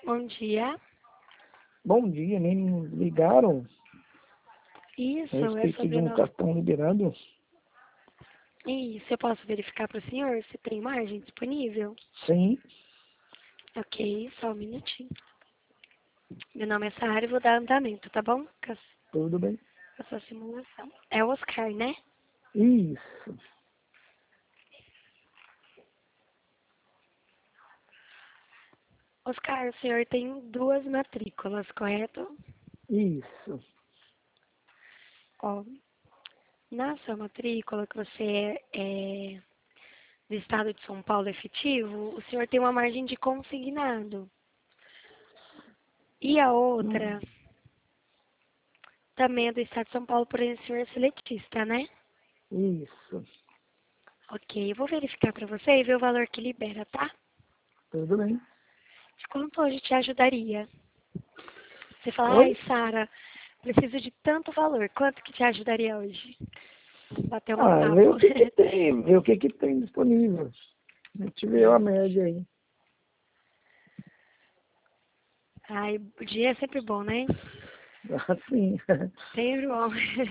Bom dia. Bom dia, me ligaram Isso, a é respeito de sobre um nós. cartão liberado. Isso, eu posso verificar para o senhor se tem margem disponível? Sim, Ok, só um minutinho. Meu nome é Sara e vou dar andamento, tá bom? tudo bem. Com a sua simulação. É o Oscar, né? Isso, Oscar, o senhor tem duas matrículas, correto? isso. Ó, na sua matrícula, que você é do estado de São Paulo efetivo, o senhor tem uma margem de consignado. E a outra também é do estado de São Paulo, porém o senhor é seletista, né? Isso, Ok, eu vou verificar para você e ver o valor que libera, tá? tudo bem. De quanto hoje te ajudaria? Você fala, ai, Oi? Sara, preciso de tanto valor. Quanto que te ajudaria hoje? Bater um Ver papo. o que que tem, ver o que que tem disponível. A gente vê a média aí. Ai, o dia é sempre bom, né? Assim, Sempre bom.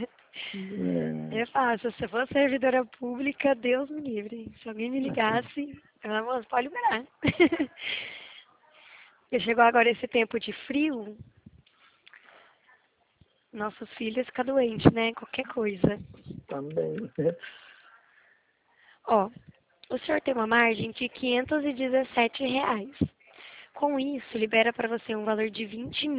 É fácil, se eu fosse servidora pública, Deus me livre. Se alguém me ligasse, eu falava, moço, pode liberar. Porque chegou agora esse tempo de frio, nossos filhos ficam doentes, né? Qualquer coisa. também. Ó, o senhor tem uma margem de R$ 517. Com isso, libera para você um valor de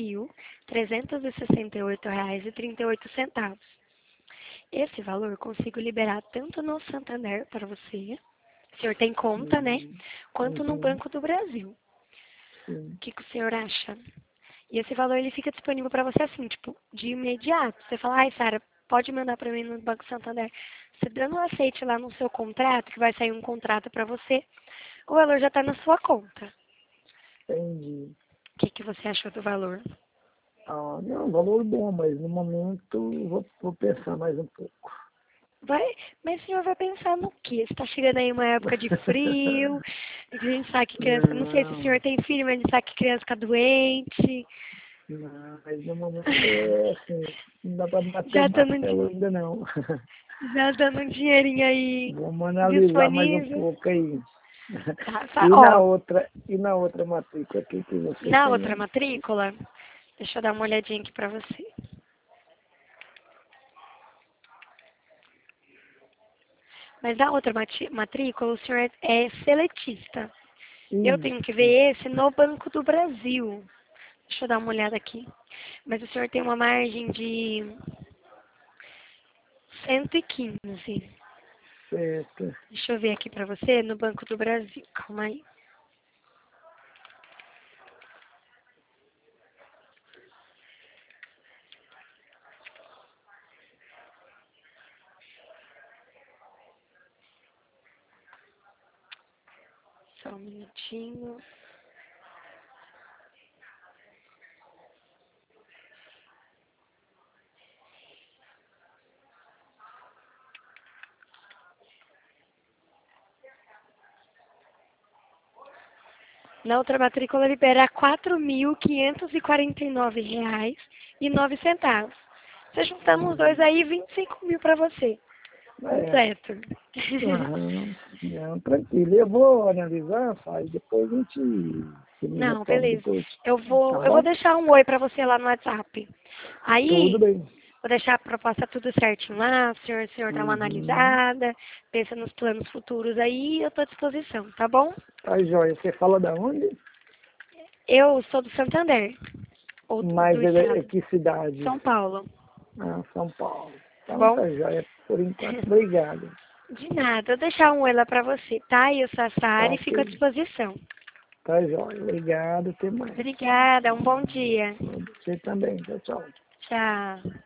R$ 20.368,38. Esse valor consigo liberar tanto no Santander para você, o senhor tem conta, né? Quanto no Uhum, Banco do Brasil. sim. O que o senhor acha? E esse valor ele fica disponível para você assim, tipo, de imediato. Você fala, ai, Sara, pode mandar para mim no Banco Santander. Você dando um aceite lá no seu contrato, que vai sair um contrato para você, o valor já está na sua conta. Entendi. O que você achou do valor? Não, valor bom, mas no momento vou pensar mais um pouco. Vai, mas o senhor vai pensar no quê? Você está chegando aí uma época de frio, e que a gente sabe que criança, não sei se o senhor Não, tem filho, mas a gente sabe que criança fica doente. não, mas no momento é assim, não dá para bater o Já dando, martelo ainda não. já dando um dinheirinho aí Vamos analisar mais um disponível. pouco aí. Tá, ó, E na outra matrícula, o que que você na outra tem? matrícula, deixa eu dar uma olhadinha aqui pra você. Mas na outra matrícula, o senhor é seletista. Eu tenho que Isso, ver esse no Banco do Brasil. Deixa eu dar uma olhada aqui. Mas o senhor tem uma margem de 115. certo. Deixa eu ver aqui pra você no Banco do Brasil. Calma aí. Só um minutinho. Na outra matrícula libera R$ 4.549,09. Você juntando os dois Uhum. aí, 25 mil pra você. É, Completo. aham, não, tranquilo. Eu vou analisar, faz, depois a gente você me Não, retorna beleza. depois. Eu Tá vou bom? deixar um oi pra você lá no WhatsApp. Tudo Aí, bem. vou deixar a proposta tudo certinho lá, o senhor dá uma Uhum. analisada, pensa nos planos futuros aí, eu tô à disposição, tá bom? Tá, joia. Você fala da onde? Eu sou do Santander, ou do Mas é estado, que cidade? São Paulo, São Paulo. tá Então bom? tá joia. Por enquanto, obrigado. De nada, eu vou deixar um oi lá pra você, tá? Eu sou a Tá Sara e fico à ok. disposição. Tá joia. Obrigado. Até mais. Obrigada, um bom dia. Você também. Tchau, tchau. Tchau.